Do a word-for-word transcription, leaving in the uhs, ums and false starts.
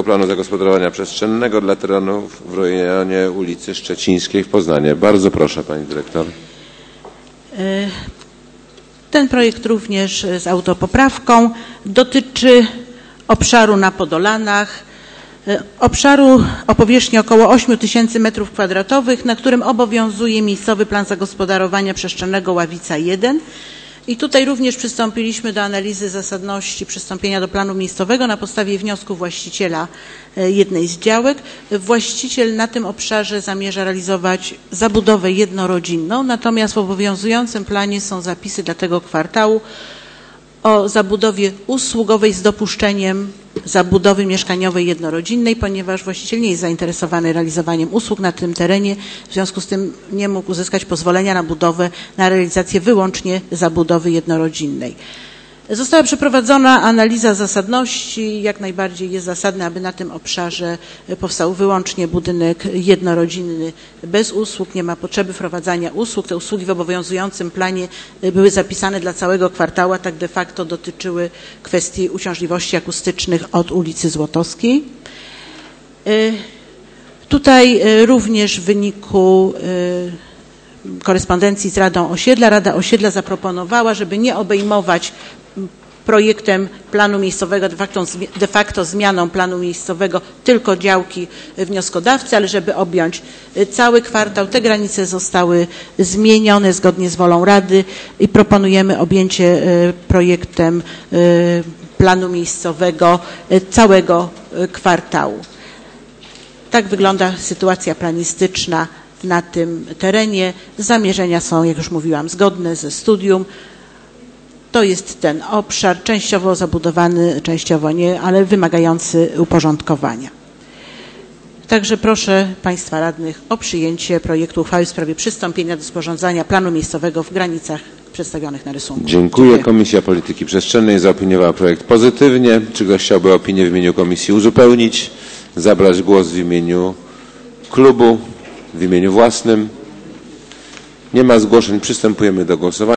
Miejscowego Planu Zagospodarowania Przestrzennego dla terenów w rejonie ulicy Szczecińskiej w Poznaniu. Bardzo proszę, pani dyrektor. Ten projekt również z autopoprawką dotyczy obszaru na Podolanach, obszaru o powierzchni około ośmiu tysięcy metrów kwadratowych, na którym obowiązuje Miejscowy Plan Zagospodarowania Przestrzennego Ławica jeden. I tutaj również przystąpiliśmy do analizy zasadności przystąpienia do planu miejscowego na podstawie wniosku właściciela jednej z działek. Właściciel na tym obszarze zamierza realizować zabudowę jednorodzinną, natomiast w obowiązującym planie są zapisy dla tego kwartału o zabudowie usługowej z dopuszczeniem zabudowy mieszkaniowej jednorodzinnej, ponieważ właściciel nie jest zainteresowany realizowaniem usług na tym terenie, w związku z tym nie mógł uzyskać pozwolenia na budowę, na realizację wyłącznie zabudowy jednorodzinnej. Została przeprowadzona analiza zasadności. Jak najbardziej jest zasadne, aby na tym obszarze powstał wyłącznie budynek jednorodzinny bez usług. Nie ma potrzeby wprowadzania usług. Te usługi w obowiązującym planie były zapisane dla całego kwartału, a tak de facto dotyczyły kwestii uciążliwości akustycznych od ulicy Złotowskiej. Tutaj również w wyniku korespondencji z Radą Osiedla, Rada Osiedla zaproponowała, żeby nie obejmować projektem planu miejscowego, de facto, de facto zmianą planu miejscowego tylko działki wnioskodawcy, ale żeby objąć cały kwartał. Te granice zostały zmienione zgodnie z wolą Rady i proponujemy objęcie projektem planu miejscowego całego kwartału. Tak wygląda sytuacja planistyczna na tym terenie. Zamierzenia są, jak już mówiłam, zgodne ze studium. To jest ten obszar częściowo zabudowany, częściowo nie, ale wymagający uporządkowania. Także proszę Państwa radnych o przyjęcie projektu uchwały w sprawie przystąpienia do sporządzania planu miejscowego w granicach przedstawionych na rysunku. Dziękuję. Dziękuję. Komisja Polityki Przestrzennej zaopiniowała projekt pozytywnie. Czy ktoś chciałby opinię w imieniu komisji uzupełnić, zabrać głos w imieniu klubu, w imieniu własnym? Nie ma zgłoszeń. Przystępujemy do głosowania.